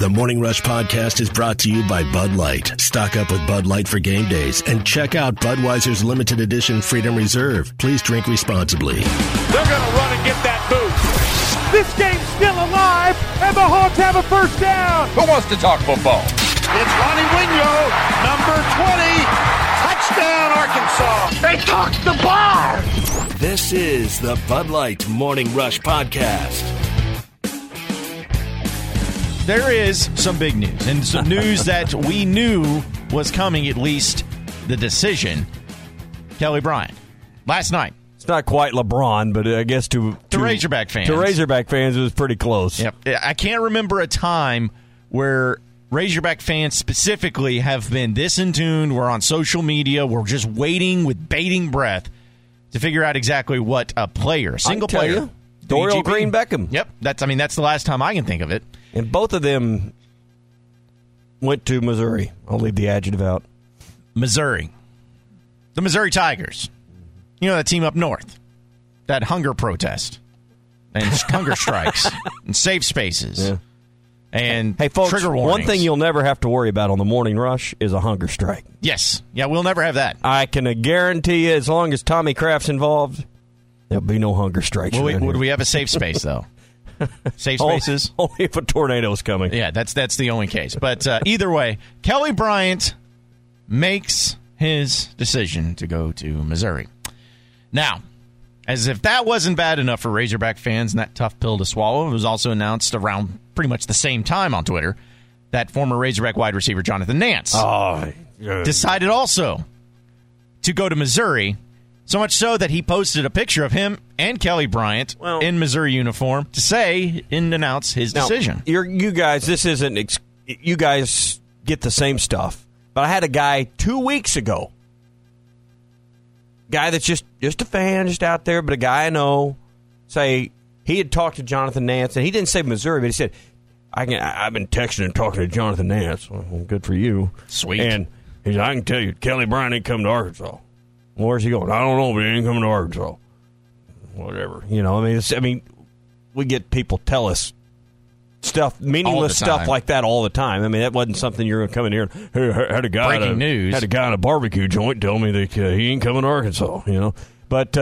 The Morning Rush Podcast is brought to you by Bud Light. Stock up with Bud Light for game days and check out Budweiser's limited edition Freedom Reserve. Please drink responsibly. They're going to run and get that boot. This game's still alive, and the Hawks have a first down. Who wants to talk football? It's Ronnie Wingo, number 20. Touchdown, Arkansas. They tossed the bar. This is the Bud Light Morning Rush Podcast. There is some big news, and some news that we knew was coming, at least the decision. Kelly Bryant, last night. It's not quite LeBron, but I guess to Razorback fans. To Razorback fans, it was pretty close. Yep. I can't remember a time where Razorback fans specifically have been this in tune. We're on social media. We're just waiting with bated breath to figure out exactly what a player, single player. Dorial Green Beckham. Yep. That's the last time I can think of it. And both of them went to Missouri. I'll leave the adjective out. Missouri. The Missouri Tigers. You know, that team up north. That hunger protest. And hunger strikes. And safe spaces. Yeah. And hey, folks, trigger warnings. One thing you'll never have to worry about on the Morning Rush is a hunger strike. Yes. Yeah, we'll never have that. I can guarantee you, as long as Tommy Kraft's involved, there'll be no hunger strikes. Would we have a safe space, though? Safe spaces? Only if a tornado's coming. Yeah, that's the only case. But either way, Kelly Bryant makes his decision to go to Missouri. Now, as if that wasn't bad enough for Razorback fans and that tough pill to swallow, it was also announced around pretty much the same time on Twitter that former Razorback wide receiver Jonathan Nance decided also to go to Missouri. So much so that he posted a picture of him and Kelly Bryant in Missouri uniform to say and announce his decision. You guys, this isn't. You guys get the same stuff. But I had a guy 2 weeks ago, guy that's just a fan, just out there, but a guy I know, say he had talked to Jonathan Nance, and he didn't say Missouri, but he said, I've been texting and talking to Jonathan Nance. Well, good for you. Sweet. And he said, I can tell you, Kelly Bryant ain't coming to Arkansas. Well, where's he going? I don't know, but he ain't coming to Arkansas. Whatever. You know, I mean, we get people tell us stuff, meaningless stuff like that all the time. I mean, that wasn't something you're going to come in here and, hey, had a guy at a barbecue joint tell me that he ain't coming to Arkansas, you know. But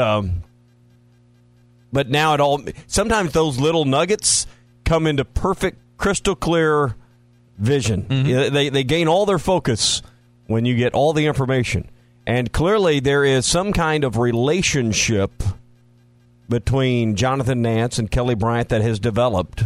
now it all, sometimes those little nuggets come into perfect, crystal clear vision. Mm-hmm. They gain all their focus when you get all the information. And clearly there is some kind of relationship between Jonathan Nance and Kelly Bryant that has developed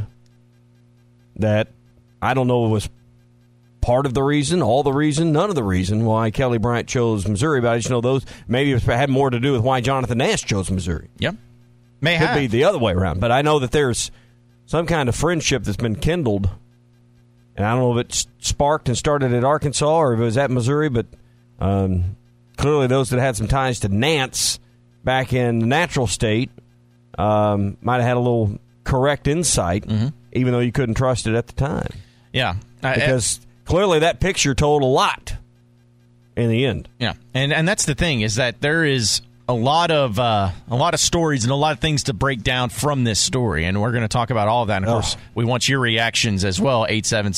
that I don't know was part of the reason, all the reason, none of the reason why Kelly Bryant chose Missouri, but I just know those maybe it had more to do with why Jonathan Nance chose Missouri. Yep. Could be the other way around. But I know that there's some kind of friendship that's been kindled, and I don't know if it sparked and started at Arkansas or if it was at Missouri, but clearly those that had some ties to Nance back in the natural state might have had a little correct insight, even though you couldn't trust it at the time. Yeah. Because clearly that picture told a lot in the end. Yeah. And that's the thing, is that there is a lot of stories and a lot of things to break down from this story, and we're going to talk about all of that. And of course, we want your reactions as well.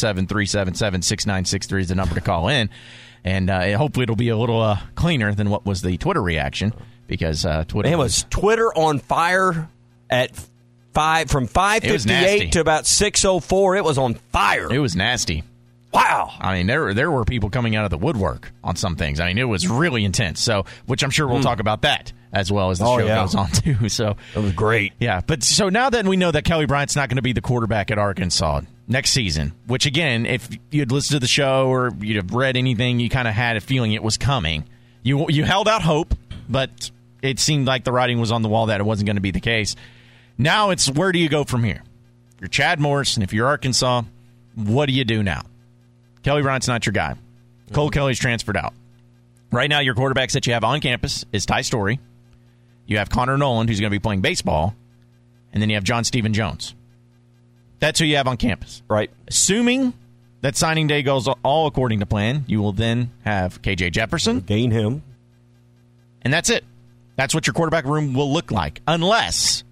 877-377-6963 is the number to call in. And hopefully it'll be a little cleaner than what was the Twitter reaction, because Twitter was Twitter on fire at from 5:58 to about 6:04. It was on fire. It was nasty. Wow. I mean, there were people coming out of the woodwork on some things. I mean, it was really intense. So, which I'm sure we'll talk about that as well as the show goes on too. So it was great. Yeah, but so now that we know that Kelly Bryant's not going to be the quarterback at Arkansas next season, which again, if you'd listened to the show or you'd have read anything, you kind of had a feeling it was coming. You held out hope, but it seemed like the writing was on the wall that it wasn't going to be the case. Now it's, where do you go from here? You're Chad Morris, and if you're Arkansas, what do you do now? Kelly Bryant's not your guy. Cole Kelly's transferred out. Right now, your quarterbacks that you have on campus is Ty Storey. You have Connor Noland, who's going to be playing baseball. And then you have John Stephen Jones. That's who you have on campus. Right. Assuming that signing day goes all according to plan, you will then have KJ Jefferson. Gain him. And that's it. That's what your quarterback room will look like. Unless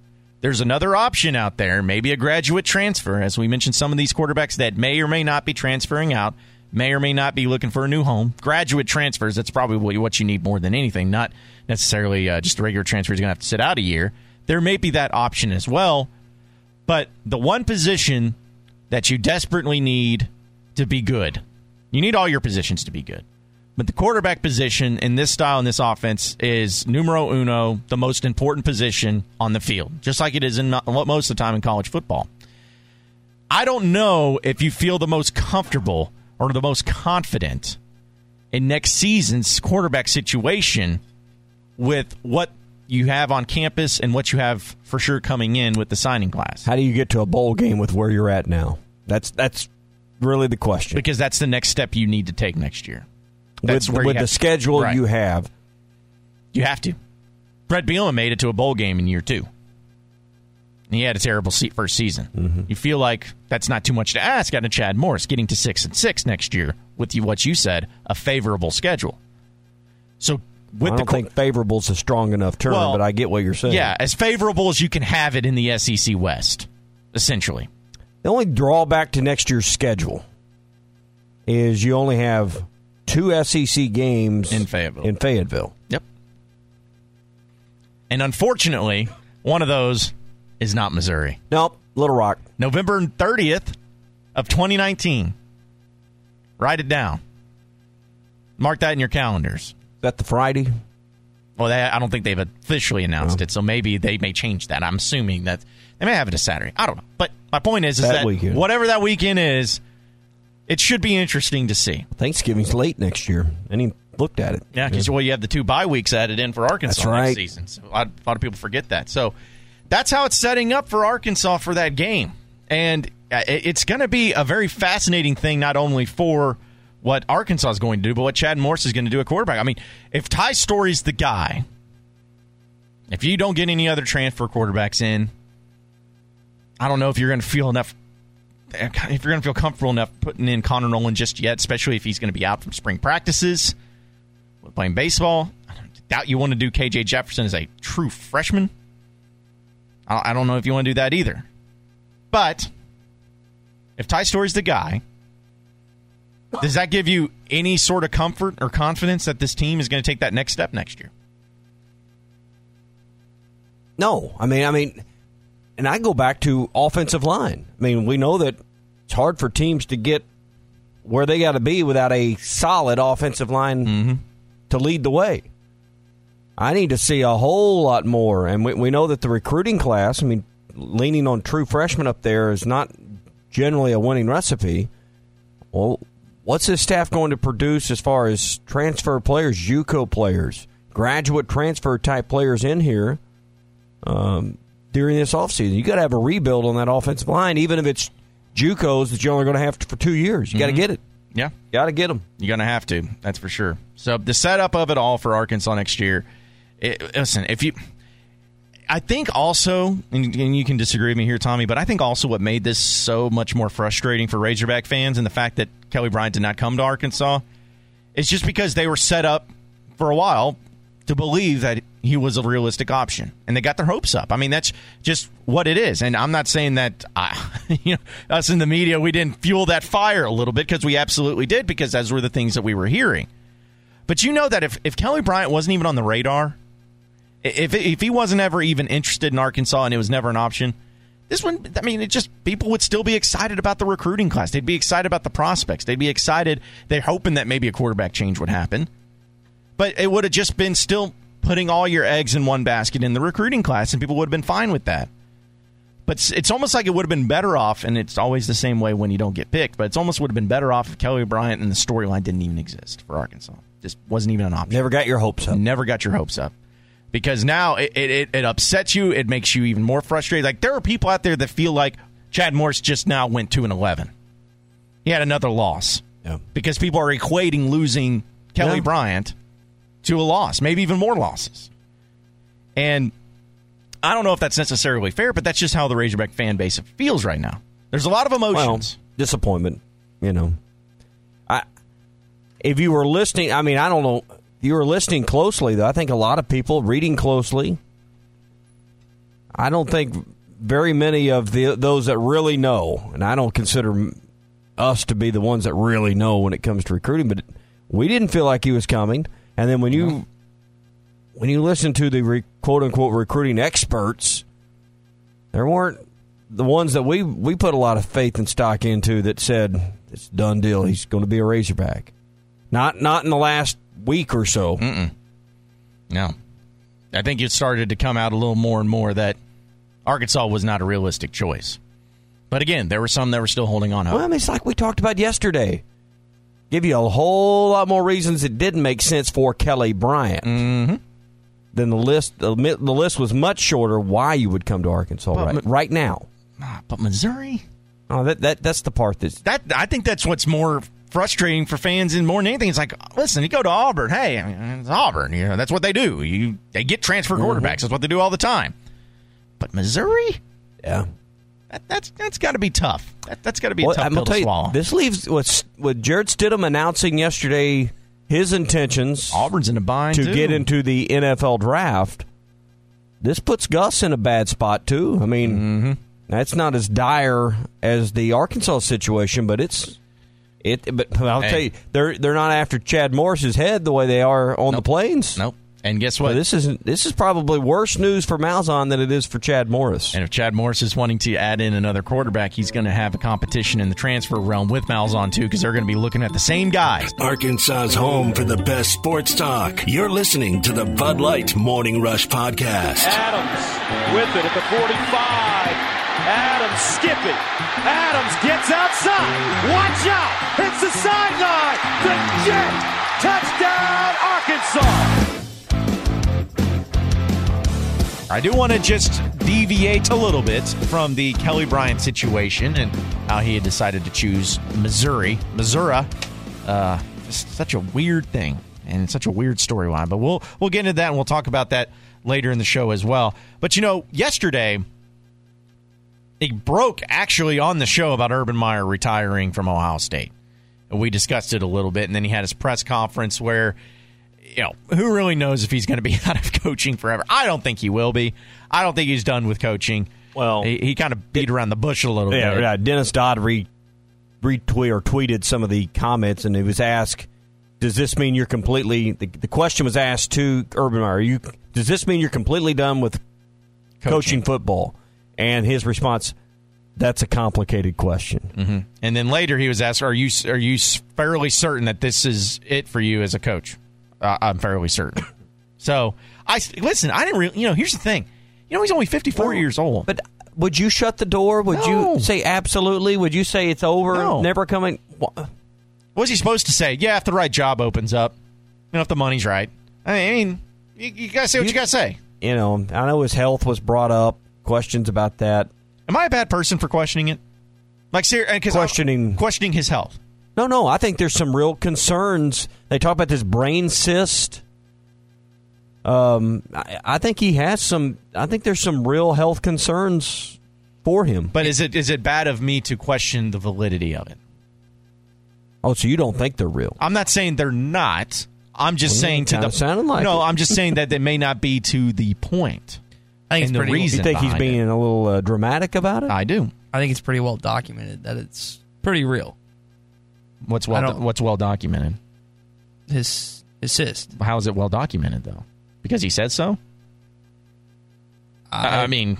there's another option out there, maybe a graduate transfer. As we mentioned, some of these quarterbacks that may or may not be transferring out, may or may not be looking for a new home. Graduate transfers, that's probably what you need more than anything, not necessarily just a regular transfer who's going to have to sit out a year. There may be that option as well, but the one position that you desperately need to be good, you need all your positions to be good, but the quarterback position in this style and this offense is numero uno, the most important position on the field, just like it is in most of the time in college football. I don't know if you feel the most comfortable or the most confident in next season's quarterback situation with what you have on campus and what you have for sure coming in with the signing class. How do you get to a bowl game with where you're at now? That's really the question. Because that's the next step you need to take next year. With the schedule right. you have. You have to. Brett Bielema made it to a bowl game in year 2. He had a terrible first season. Mm-hmm. You feel like that's not too much to ask out of Chad Morris, getting to 6-6 next year with what you said, a favorable schedule. So with I don't think favorable is a strong enough term, but I get what you're saying. Yeah, as favorable as you can have it in the SEC West, essentially. The only drawback to next year's schedule is you only have 2 SEC games in Fayetteville. Yep. And unfortunately, one of those is not Missouri. Nope, Little Rock. November 30th of 2019. Write it down. Mark that in your calendars. Is that the Friday? Well, I don't think they've officially announced it, so maybe they may change that. I'm assuming that they may have it a Saturday. I don't know. But my point is that weekend, whatever that weekend is, it should be interesting to see. Thanksgiving's late next year. I even looked at it. Yeah, because you have the 2 bye weeks added in for Arkansas next season. So a lot of people forget that. So that's how it's setting up for Arkansas for that game. And it's going to be a very fascinating thing, not only for what Arkansas is going to do, but what Chad Morris is going to do at quarterback. I mean, if Ty Story's the guy, if you don't get any other transfer quarterbacks in, I don't know if you're going to feel comfortable enough putting in Connor Nolan just yet, especially if he's going to be out from spring practices, playing baseball. I doubt you want to do KJ Jefferson as a true freshman. I don't know if you want to do that either. But if Ty Story's the guy, does that give you any sort of comfort or confidence that this team is going to take that next step next year? No. I mean, and I go back to offensive line. I mean, we know that it's hard for teams to get where they got to be without a solid offensive line to lead the way. I need to see a whole lot more. And we know that the recruiting class, I mean, leaning on true freshmen up there is not generally a winning recipe. Well, what's this staff going to produce as far as transfer players, JUCO players, graduate transfer type players in here during this offseason? You got to have a rebuild on that offensive line, even if it's JUCOs that you're only going to have for 2 years. You got to get it. Yeah. Got to get them. You're going to have to. That's for sure. So the setup of it all for Arkansas next year, listen, I think also, and you can disagree with me here, Tommy, but I think also what made this so much more frustrating for Razorback fans and the fact that Kelly Bryant did not come to Arkansas is just because they were set up for a while to believe that he was a realistic option, and they got their hopes up. I mean, that's just what it is. And I'm not saying that us in the media, we didn't fuel that fire a little bit, because we absolutely did, because those were the things that we were hearing. But you know that if Kelly Bryant wasn't even on the radar, if he wasn't ever even interested in Arkansas and it was never an option, this one, I mean, people would still be excited about the recruiting class. They'd be excited about the prospects. They'd be excited. They're hoping that maybe a quarterback change would happen. But it would have just been still putting all your eggs in one basket in the recruiting class, and people would have been fine with that. But it's almost like it would have been better off, and it's always the same way when you don't get picked, but it's almost would have been better off if Kelly Bryant and the storyline didn't even exist for Arkansas. Just wasn't even an option. Never got your hopes up. Never got your hopes up. Because now it upsets you. It makes you even more frustrated. Like, there are people out there that feel like Chad Morris just now went 2-11. He had another loss. Yeah. Because people are equating losing Kelly Bryant to a loss, maybe even more losses. And I don't know if that's necessarily fair, but that's just how the Razorback fan base feels right now. There's a lot of emotions. Well, disappointment, If you were listening, I mean, I don't know. If you were listening closely, though, I think a lot of people reading closely, I don't think very many of those that really know, and I don't consider us to be the ones that really know when it comes to recruiting, but we didn't feel like he was coming. And then when you listen to the quote-unquote recruiting experts, there weren't the ones that we put a lot of faith and stock into that said it's a done deal. He's going to be a Razorback. Not in the last week or so. No. I think it started to come out a little more and more that Arkansas was not a realistic choice. But again, there were some that were still holding on hope. Well, I mean, it's like we talked about yesterday. Give you a whole lot more reasons it didn't make sense for Kelly Bryant. Mm-hmm. Then the list was much shorter why you would come to Arkansas right now. But Missouri? Oh, that's the part I think that's what's more frustrating for fans and more than anything. It's like, listen, you go to Auburn. Hey, I mean, it's Auburn. You know, that's what they do. They get transfer quarterbacks. That's what they do all the time. But Missouri? Yeah. That's got to be tough. That's got to be a tough pill to swallow. This leaves with Jarrett Stidham announcing yesterday his intentions. Auburn's in a bind to get into the NFL draft. This puts Gus in a bad spot too. I mean, that's not as dire as the Arkansas situation, but But I'll tell you, they're not after Chad Morris's head the way they are on the Plains. Nope. And guess what? So this is probably worse news for Malzahn than it is for Chad Morris. And if Chad Morris is wanting to add in another quarterback, he's going to have a competition in the transfer realm with Malzahn, too, because they're going to be looking at the same guys. Arkansas's home for the best sports talk. You're listening to the Bud Light Morning Rush Podcast. Adams with it at the 45. Adams skipping. Adams gets outside. Watch out. Hits the sideline. The Jet. Touchdown, Arkansas. I do want to just deviate a little bit from the Kelly Bryant situation and how he had decided to choose Missouri. Such a weird thing and such a weird storyline. But we'll get into that and we'll talk about that later in the show as well. But, yesterday it broke actually on the show about Urban Meyer retiring from Ohio State. We discussed it a little bit, and then he had his press conference where who really knows if he's going to be out of coaching forever? I don't think he will be. I don't think he's done with coaching. Well, he kind of beat around the bush a little bit. Yeah, Dennis Dodd tweeted some of the comments, and he was asked, does this mean you're completely... The question was asked to Urban Meyer, does this mean you're completely done with coaching football? And his response, that's a complicated question. Mm-hmm. And then later he was asked, are you fairly certain that this is it for you as a coach? I'm fairly certain. So, I didn't really... here's the thing. He's only 54 years old. But would you shut the door? Would you say absolutely? Would you say it's over? No. Never coming? What was he supposed to say? Yeah, if the right job opens up. If the money's right. I mean, you got to say what you got to say. I know his health was brought up. Questions about that. Am I a bad person for questioning it? Questioning his health. No, I think there's some real concerns. They talk about this brain cyst. I think he has some. I think there's some real health concerns for him. But is it bad of me to question the validity of it? Oh, so you don't think they're real? I'm not saying they're not. I'm just saying sounded like it. I'm just saying that they may not be to the point. I think it's pretty. You think he's being a little dramatic about it? I do. I think it's pretty well documented that it's pretty real. What's well documented? His cyst. How is it well documented though? Because he said so? I mean,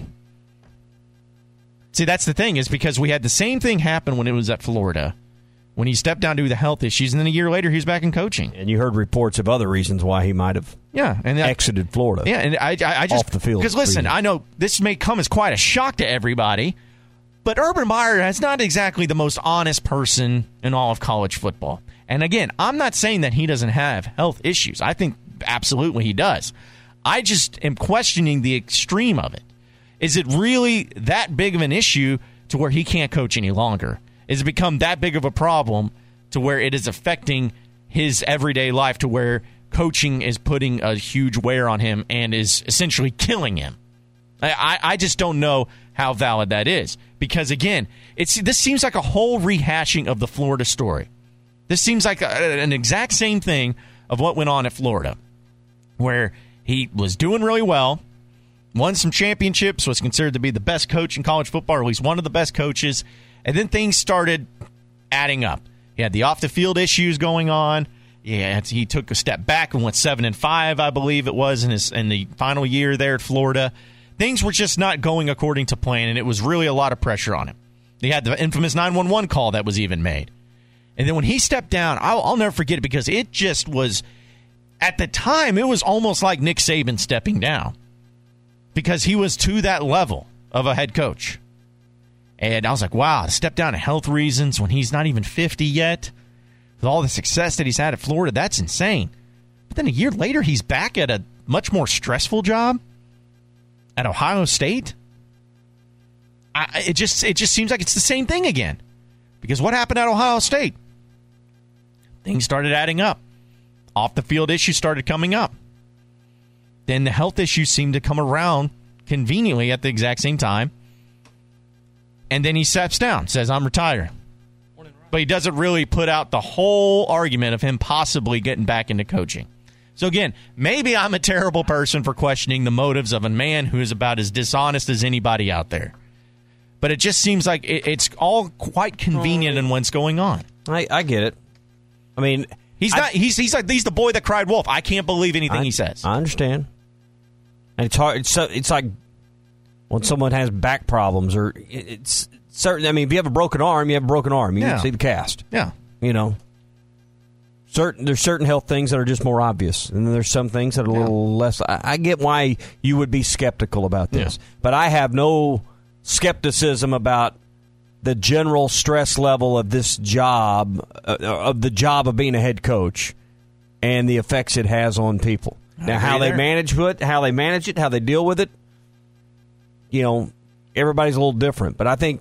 see, that's the thing, is because we had the same thing happen when it was at Florida, when he stepped down due to the health issues, and then a year later he was back in coaching. And you heard reports of other reasons why he might have exited Florida. Yeah, and I just... off the field. Because listen, I know this may come as quite a shock to everybody, but Urban Meyer is not exactly the most honest person in all of college football. And again, I'm not saying that he doesn't have health issues. I think absolutely he does. I just am questioning the extreme of it. Is it really that big of an issue to where he can't coach any longer? Is it become that big of a problem to where it is affecting his everyday life, to where coaching is putting a huge wear on him and is essentially killing him? I just don't know how valid that is. Because, again, this seems like a whole rehashing of the Florida story. This seems like an exact same thing of what went on at Florida, where he was doing really well, won some championships, was considered to be the best coach in college football, or at least one of the best coaches. And then things started adding up. He had the off-the-field issues going on. Yeah, he took a step back and went 7-5, I believe it was, in the final year there at Florida. Things were just not going according to plan, and it was really a lot of pressure on him. He had the infamous 911 call that was even made. And then when he stepped down, I'll never forget it, because it just was, at the time, it was almost like Nick Saban stepping down, because he was to that level of a head coach. And I was like, wow, to step down to health reasons when he's not even 50 yet, with all the success that he's had at Florida, that's insane. But then a year later, he's back at a much more stressful job at Ohio State. It just seems like it's the same thing again. Because what happened at Ohio State? Things started adding up. Off-the-field issues started coming up. Then the health issues seemed to come around conveniently at the exact same time. And then he steps down, says, I'm retiring. But he doesn't really put out the whole argument of him possibly getting back into coaching. So again, maybe I'm a terrible person for questioning the motives of a man who is about as dishonest as anybody out there. But it just seems like it's all quite convenient in what's going on. I get it. I mean, he's the boy that cried wolf. I can't believe anything he says. I understand. And it's hard. It's like when someone has back problems, or it's certain. I mean, if you have a broken arm, you have a broken arm. You can see the cast. Yeah. You know, there's certain health things that are just more obvious, and then there's some things that are a little less. I get why you would be skeptical about this, but I have no skepticism about the general stress level of this job, of the job of being a head coach, and the effects it has on people. Now, how they manage it, how they deal with it, you know, everybody's a little different. But I think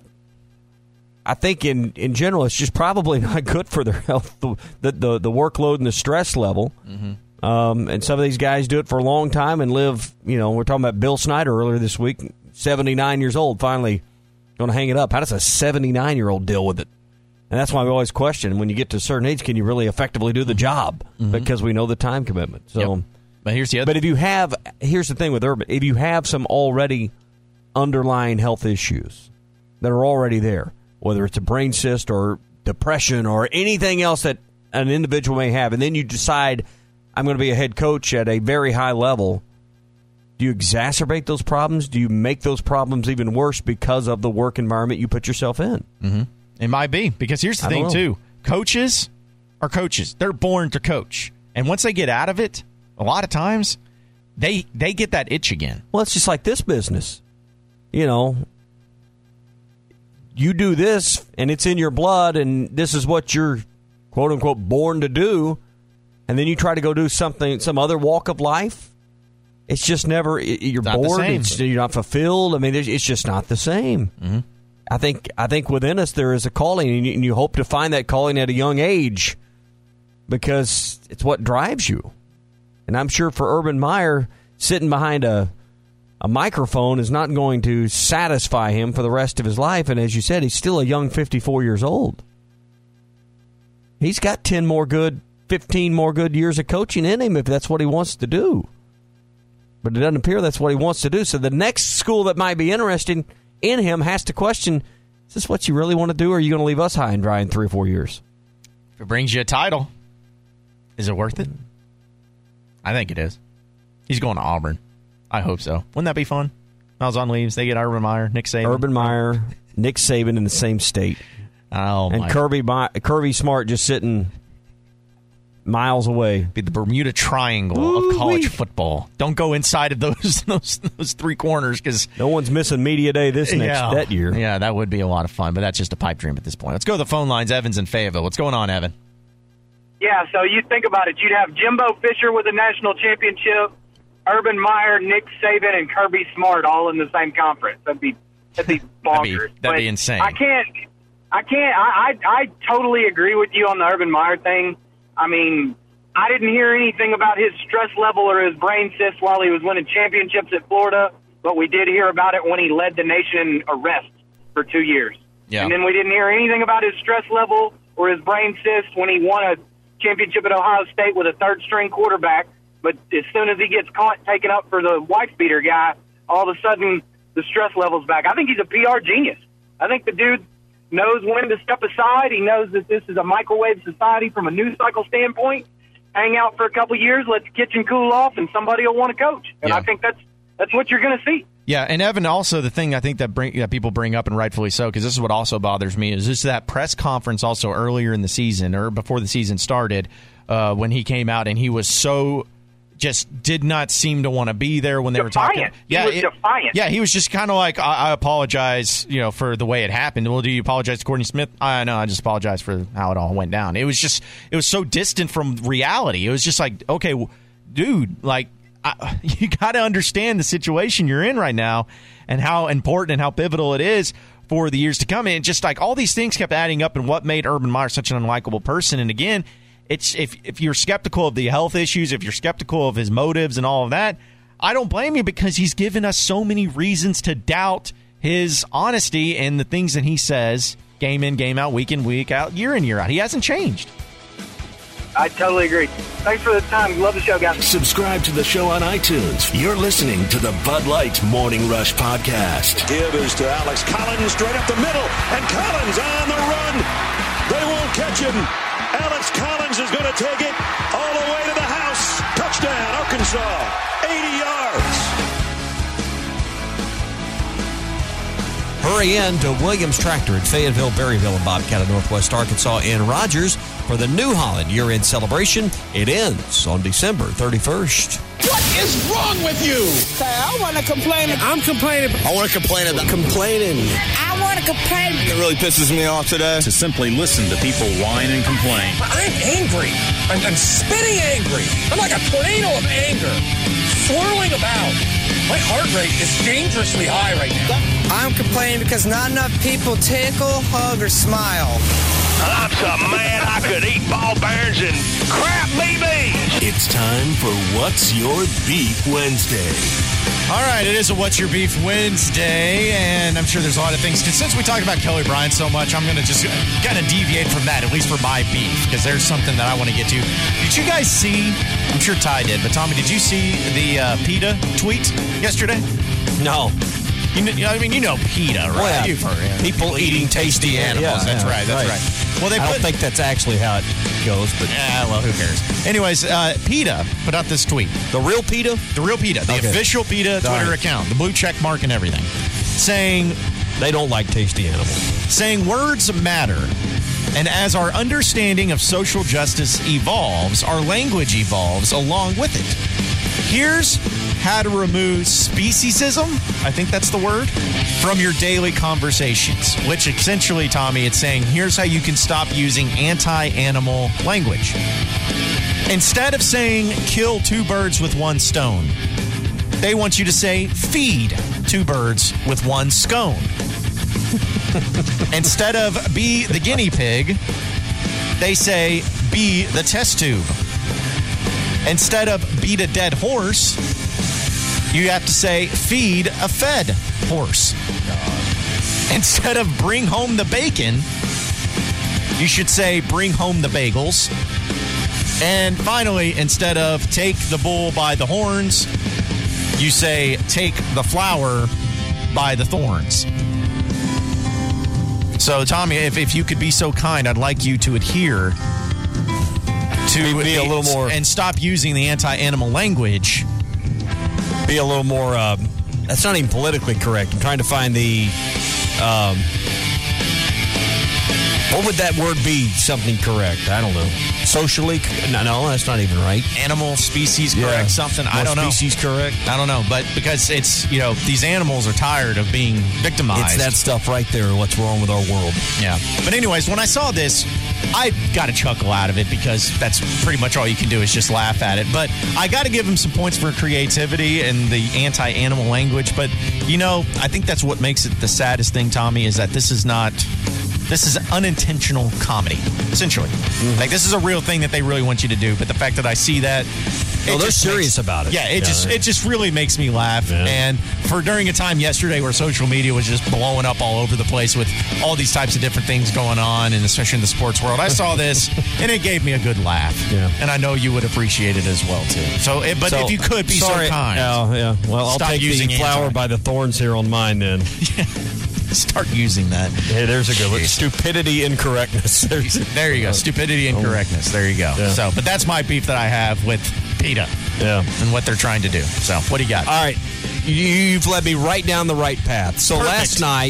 in general, it's just probably not good for their health, the workload and the stress level. Mm-hmm. And some of these guys do it for a long time and live, you know, we're talking about Bill Snyder earlier this week, 79 years old, finally going to hang it up. How does a 79-year-old deal with it? And that's why we always question, when you get to a certain age, can you really effectively do the job? Mm-hmm. Because we know the time commitment. So, But here's the other. But here's the thing with Urban. If you have some already underlying health issues that are already there, whether it's a brain cyst or depression or anything else that an individual may have, and then you decide, I'm going to be a head coach at a very high level, do you exacerbate those problems? Do you make those problems even worse because of the work environment you put yourself in? Mm-hmm. It might be. Because here's the thing, too. Coaches are coaches. They're born to coach. And once they get out of it, a lot of times, they get that itch again. Well, it's just like this business. You know, you do this, and it's in your blood, and this is what you're, quote-unquote, born to do, and then you try to go do something, some other walk of life. It's just never, you're bored, you're not fulfilled. I mean, it's just not the same. Mm-hmm. I think within us there is a calling, and you hope to find that calling at a young age because it's what drives you. And I'm sure for Urban Meyer, sitting behind a microphone is not going to satisfy him for the rest of his life. And as you said, he's still a young 54 years old. He's got 15 more good years of coaching in him if that's what he wants to do. But it doesn't appear that's what he wants to do. So the next school that might be interested in him has to question, is this what you really want to do, or are you going to leave us high and dry in 3 or 4 years? If it brings you a title, is it worth it? I think it is. He's going to Auburn. I hope so. Wouldn't that be fun? Malzahn leaves. They get Urban Meyer, Nick Saban. Urban Meyer, Nick Saban in the same state. Oh, and Kirby Smart just sitting miles away. Be the Bermuda Triangle of college football. Don't go inside of those 3 corners because no one's missing media day that year. Yeah, that would be a lot of fun, but that's just a pipe dream at this point. Let's go to the phone lines. Evan's in Fayetteville. What's going on, Evan? Yeah, so you think about it. You'd have Jimbo Fisher with a national championship, Urban Meyer, Nick Saban, and Kirby Smart all in the same conference. That'd be bonkers. That'd be insane. I totally agree with you on the Urban Meyer thing. I mean, I didn't hear anything about his stress level or his brain cyst while he was winning championships at Florida, but we did hear about it when he led the nation in arrests for 2 years. Yeah. And then we didn't hear anything about his stress level or his brain cyst when he won a championship at Ohio State with a third-string quarterback. But as soon as he gets caught taking up for the wife-beater guy, all of a sudden the stress level's back. I think he's a PR genius. I think the dude knows when to step aside. He knows that this is a microwave society from a news cycle standpoint. Hang out for a couple years, let the kitchen cool off, and somebody will want to coach. And I think that's what you're going to see. Yeah, and Evan, also the thing I think that people bring up, and rightfully so, because this is what also bothers me, is just that press conference also earlier in the season, or before the season started, when he came out and he was so just did not seem to want to be there when they were talking. Yeah, he was defiant. Yeah, he was just kind of like, I apologize, for the way it happened. Well, do you apologize to Courtney Smith? No, I just apologize for how it all went down. It was so distant from reality. It was just like, okay, dude, like, you got to understand the situation you're in right now and how important and how pivotal it is for the years to come. And just like all these things kept adding up and what made Urban Meyer such an unlikable person. And again, it's if you're skeptical of the health issues, if you're skeptical of his motives and all of that, I don't blame you, because he's given us so many reasons to doubt his honesty and the things that he says game in, game out, week in, week out, year in, year out. He hasn't changed. I totally agree. Thanks for the time. Love the show, guys. Subscribe to the show on iTunes. You're listening to the Bud Light Morning Rush Podcast. Give is to Alex Collins straight up the middle, and Collins on the run. They won't catch him. Alex Collins is going to take it all the way to the house. Touchdown, Arkansas. 80 yards. Hurry in to Williams Tractor in Fayetteville, Berryville, and Bobcat of Northwest Arkansas in Rogers for the New Holland year-end celebration. It ends on December 31st. What is wrong with you? I want to complain. I'm complaining. I want to complain about complaining. I want to complain. It really pisses me off today to simply listen to people whine and complain. I'm angry. I'm spitting angry. I'm like a tornado of anger, swirling about. My heart rate is dangerously high right now. I'm complaining because not enough people tickle, hug, or smile. I'm so mad I could eat ball bearings and crap BBs. It's time for What's Your Beef Wednesday. All right, it is a What's Your Beef Wednesday, and I'm sure there's a lot of things. Since we talked about Kelly Bryant so much, I'm going to just kind of deviate from that, at least for my beef, because there's something that I want to get to. Did you guys see, I'm sure Ty did, but Tommy, did you see the PETA tweet yesterday? No. You know PETA, right? Well, yeah. You've heard it. People eating tasty animals. Yeah, that's right. Well, I don't think that's actually how it goes, but well, who cares? Anyways, PETA put out this tweet. The real PETA? The real PETA. The official PETA Twitter account. The blue check mark and everything. Saying they don't like tasty animals. Saying words matter. And as our understanding of social justice evolves, our language evolves along with it. Here's how to remove speciesism, I think that's the word, from your daily conversations. Which essentially, Tommy, it's saying here's how you can stop using anti-animal language. Instead of saying kill two birds with one stone, they want you to say feed two birds with one scone. Instead of be the guinea pig, they say be the test tube. Instead of beat a dead horse, you have to say feed a fed horse. Instead of bring home the bacon, you should say bring home the bagels. And finally, instead of take the bull by the horns, you say take the flower by the thorns. So, Tommy, if you could be so kind, I'd like you to adhere to be a little more and stop using the anti-animal language. Be a little more. That's not even politically correct. I'm trying to find the. What would that word be? Something correct? I don't know. Socially? No, that's not even right. Animal species correct? Something? I don't know. Species correct? I don't know. But because it's, these animals are tired of being victimized. It's that stuff right there, what's wrong with our world. Yeah. But anyways, when I saw this, I got a chuckle out of it because that's pretty much all you can do is just laugh at it. But I got to give him some points for creativity and the anti-animal language. But, I think that's what makes it the saddest thing, Tommy, is that this is unintentional comedy, essentially. Mm-hmm. Like, this is a real thing that they really want you to do. But the fact that I see that, they're serious about it. Yeah, it just really makes me laugh. Yeah. And for during a time yesterday where social media was just blowing up all over the place with all these types of different things going on, and especially in the sports world, I saw this and it gave me a good laugh. Yeah. And I know you would appreciate it as well too. So, if you could be so kind, yeah. Well, I'll take the flower by the thorns here on mine then. Start using that. Hey, there's a good one. Stupidity and correctness. There you go. Stupidity and correctness. There you go. Yeah. So, but that's my beef that I have with PETA. Yeah. And what they're trying to do. So, what do you got? All right. You've led me right down the right path. So last night,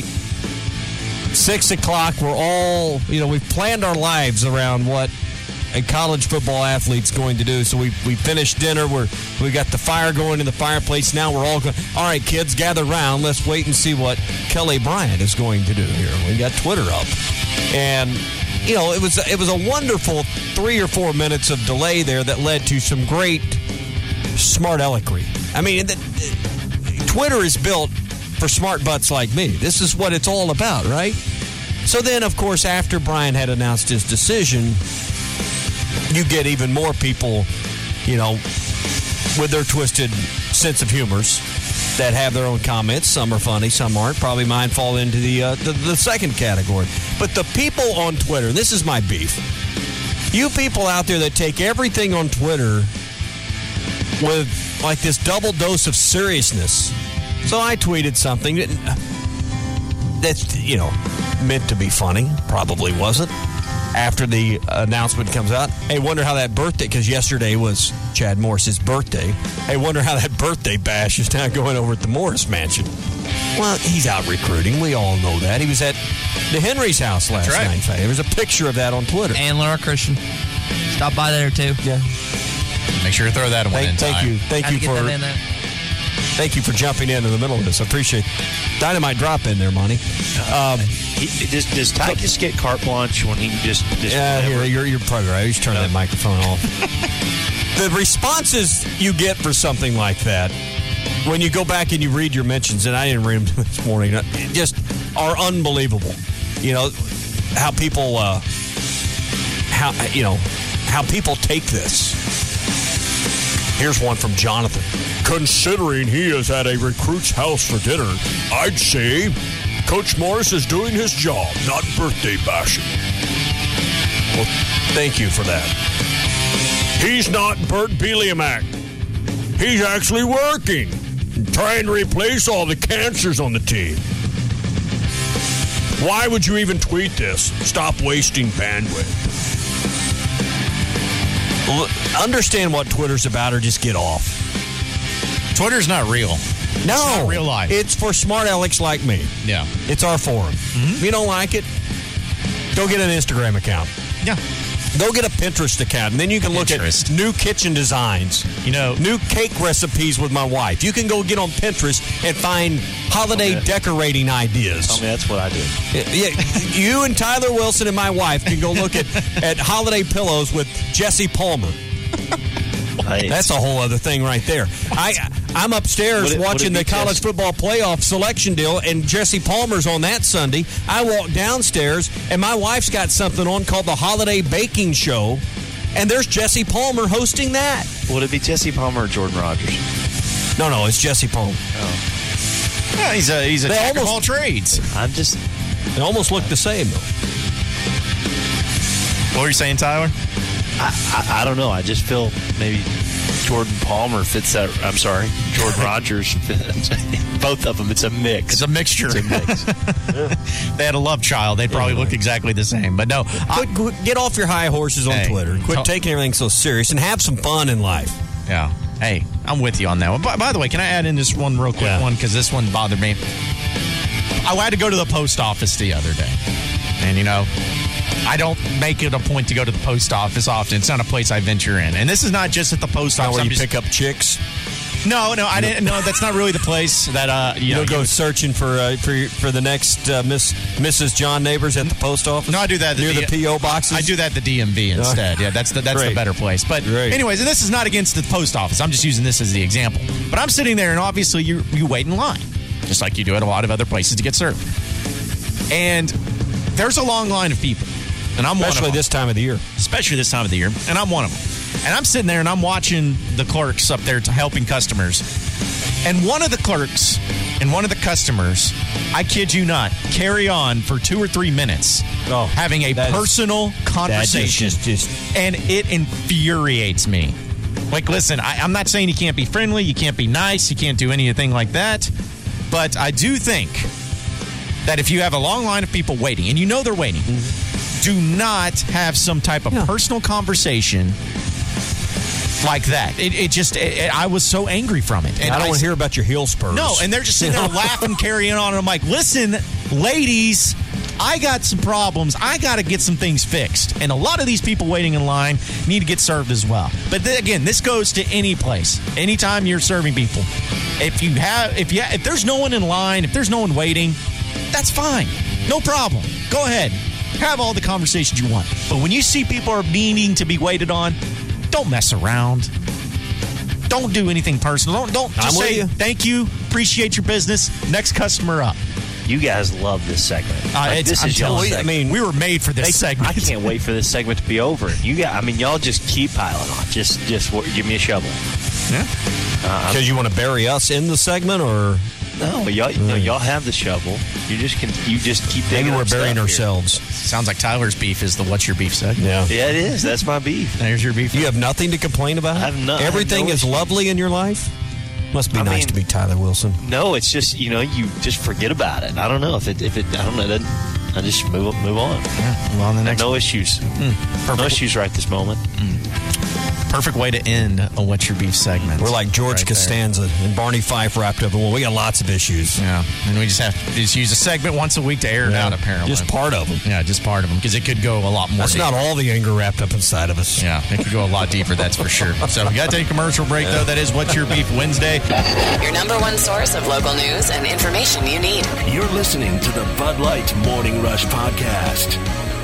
6 o'clock, we're all, we've planned our lives around what a college football athlete's going to do. So we finished dinner. We got the fire going in the fireplace. Now we're all going, all right, kids, gather around. Let's wait and see what Kelly Bryant is going to do here. We got Twitter up. And, it was a wonderful 3 or 4 minutes of delay there that led to some great smart alecky. I mean, Twitter is built for smart butts like me. This is what it's all about, right? So then, of course, after Brian had announced his decision, you get even more people, with their twisted sense of humors that have their own comments. Some are funny, some aren't. Probably mine fall into the second category. But the people on Twitter, this is my beef. You people out there that take everything on Twitter with like this double dose of seriousness. So I tweeted something that's, meant to be funny. Probably wasn't. After the announcement comes out, hey, wonder how that birthday, because yesterday was Chad Morris's birthday. Hey, wonder how that birthday bash is now going over at the Morris Mansion. Well, he's out recruiting. We all know that. He was at the Henry's house last night. There was a picture of that on Twitter. And Laura Christian. Stop by there, too. Yeah. Make sure to throw that one in. Thank you. Thank you for jumping in the middle of this. I appreciate it. Dynamite drop in there, Monty. Does Tykus get carte blanche when he just you're probably right. He's turning that microphone off. The responses you get for something like that, when you go back and you read your mentions, and I didn't read them this morning, just are unbelievable. How people, how people take this. Here's one from Jonathan. Considering he is at a recruit's house for dinner, I'd say Coach Morris is doing his job, not birthday bashing. Well, thank you for that. He's not Bert Bielemack. He's actually working, trying to replace all the cancers on the team. Why would you even tweet this? Stop wasting bandwidth. Understand what Twitter's about or just get off. Twitter's not real. No. It's not real life. It's for smart alecks like me. Yeah. It's our forum. Mm-hmm. If you don't like it, go get an Instagram account. Yeah. Go get a Pinterest account, and then you can look at new kitchen designs, new cake recipes with my wife. You can go get on Pinterest and find holiday decorating ideas. Tell me that's what I do. Yeah, you and Tyler Wilson and my wife can go look at holiday pillows with Jesse Palmer. Nice. That's a whole other thing right there. I'm upstairs watching the college football playoff selection deal, and Jesse Palmer's on that Sunday. I walk downstairs, and my wife's got something on called the Holiday Baking Show, and there's Jesse Palmer hosting that. Would it be Jesse Palmer or Jordan Rogers? No, it's Jesse Palmer. Oh. Yeah, he's a jack of all trades. They almost look the same, though. What were you saying, Tyler? I don't know. I just feel maybe Jordan Palmer fits that. I'm sorry, Jordan Rogers. Both of them. It's a mix. It's a mixture. It's a mix. They had a love child. They'd probably look exactly the same. But no. Get off your high horses on Twitter. Quit taking everything so serious and have some fun in life. Yeah. Hey, I'm with you on that one. By the way, can I add in this one real quick one? Because this one bothered me. I had to go to the post office the other day. And, I don't make it a point to go to the post office often. It's not a place I venture in. And this is not just at the post office. Where you pick up chicks? No, I didn't. No, that's not really the place that you don't go searching for the next Mrs. John Neighbors at the post office. No, I do that near the PO boxes. I do that at the DMV instead. Yeah, that's the better place. But anyways, and this is not against the post office. I'm just using this as the example. But I'm sitting there, and obviously you wait in line, just like you do at a lot of other places to get served. And there's a long line of people. And I'm especially one of them. this time of the year. Especially this time of the year. And I'm one of them. And I'm sitting there and I'm watching the clerks up there helping customers. And one of the clerks and one of the customers, I kid you not, carry on for 2 or 3 minutes having a personal conversation. And it infuriates me. Like, listen, I'm not saying you can't be friendly, you can't be nice, you can't do anything like that. But I do think that if you have a long line of people waiting, and you know they're waiting, do not have some type of personal conversation like that. I was so angry from it. And I don't want to hear about your heel spurs. No, and they're just sitting there laughing, carrying on. And I'm like, listen, ladies, I got some problems. I got to get some things fixed. And a lot of these people waiting in line need to get served as well. But again, this goes to any place. Anytime you're serving people. If there's no one in line, if there's no one waiting, that's fine. No problem. Go ahead. Have all the conversations you want. But when you see people are needing to be waited on, don't mess around. Don't do anything personal. Don't just say thank you, appreciate your business, next customer up. You guys love this segment. This is y'all segment. I mean, we were made for this segment. I can't wait for this segment to be over. Y'all just keep piling on. Just give me a shovel. Yeah. Because you want to bury us in the segment, or no? Y'all have the shovel. You just keep digging. Maybe we're burying ourselves. Sounds like Tyler's beef is the What's Your Beef segment. Yeah, it is. That's my beef. There's your beef. You have nothing to complain about? I have nothing. Everything is lovely in your life? Must be nice to be Tyler Wilson. No, it's just, you just forget about it. I don't know if it I don't know. I just move on. Yeah, move on the next. No issues. No issues right this moment. Perfect way to end a What's Your Beef segment. We're like George Costanza and Barney Fife wrapped up in one. We got lots of issues. Yeah, and we just have to use a segment once a week to air it out, apparently. Just part of them. Yeah, just part of them, because it could go a lot more. That's deep. not all the anger wrapped up inside of us. Yeah, it could go a lot deeper, that's for sure. So we got to take a commercial break, though. That is What's Your Beef Wednesday. Your number one source of local news and information you need. You're listening to the Bud Light Morning Rush Podcast.